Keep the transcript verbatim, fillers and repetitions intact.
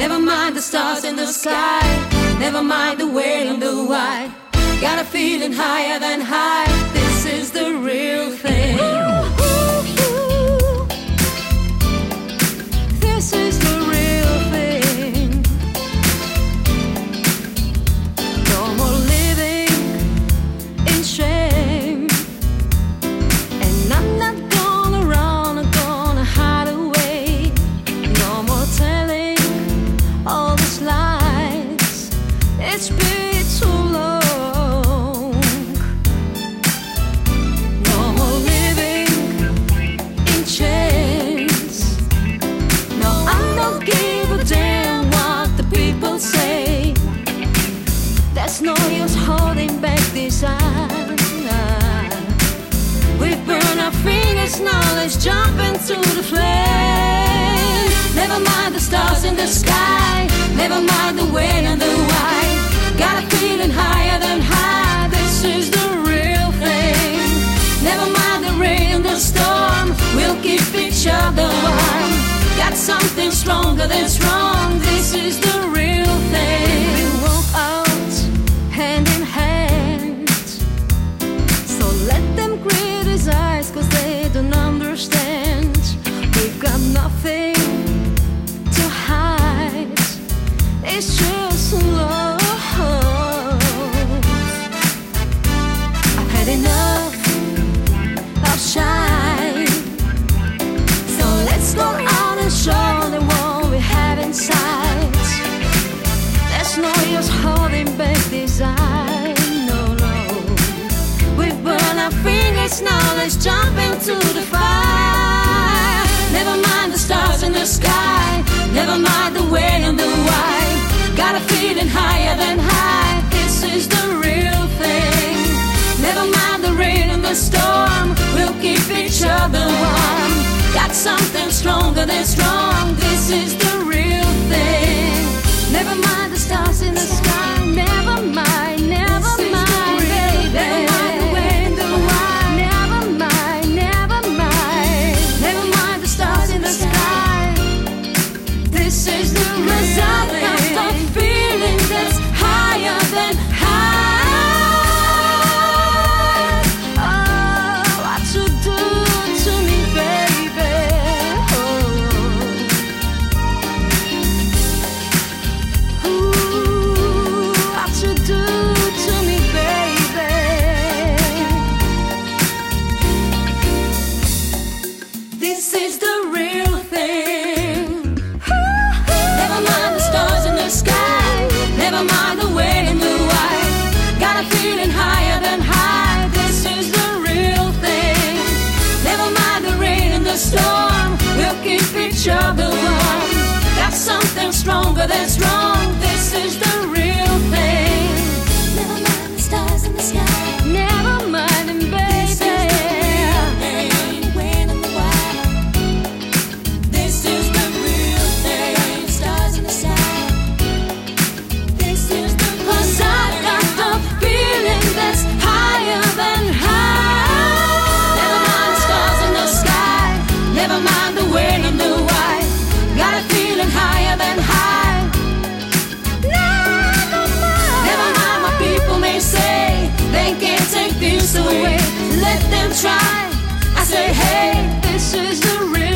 Never mind the stars in the sky, never mind the weight and the wide. Got a feeling higher than high. This is the real thing. This is the real thing. No more living in shame. And I'm not gonna run, I'm gonna hide away. No more telling all these lies. It's been too long. No more living in chains. No, I don't give a damn what the people say. There's no use holding back desire. We burn our fingers, now let's jump into the flame. Never mind the stars in the sky, never mind the wind and the wide. Got a feeling higher than high. This is the real thing. Never mind the rain and the storm, we'll keep each other warm. Got something stronger than strong. This is the real thing. Walk out hand in hand. So let them criticize, cause they don't understand. We've got nothing to hide. It's just love. I've had enough of shine. So let's go out and show them what we have inside. There's no use holding back desire. No, no. We've burned our fingers, now let's jump into the fire. Never mind the stars in the sky, never mind the wind and the wide. Got a feeling higher than high. This is the real thing. Never mind the rain and the storm, we'll keep each other warm. Got something stronger than strong. This is the real thing. Never mind the stars in the sky, never mind, never mind, baby. Never mind the wind, the wide. Never mind, never mind. Never mind the stars in the sky. This is the real thing. I've got a feeling that's higher than high. Oh, what you do to me, baby. Oh. Ooh, what you do to me, baby. This is the real thing. Never mind the stars in the sky, never mind the wind and the wide. Got a feeling higher than high. This is the real thing. Never mind the rain and the storm, we'll keep each other warm. Got something stronger than strong. This is the real thing. Never mind the stars in the sky, never mind them, baby. This is the real thing. Stars in the sky. This is the real thing. Cause I've got the feeling that's higher than high. Never mind the stars in the sky, never mind the wind and the wide. Got a feeling higher than high. Never mind. Never mind what people may say, they can't take this away. Let them try. I say, hey, this is the real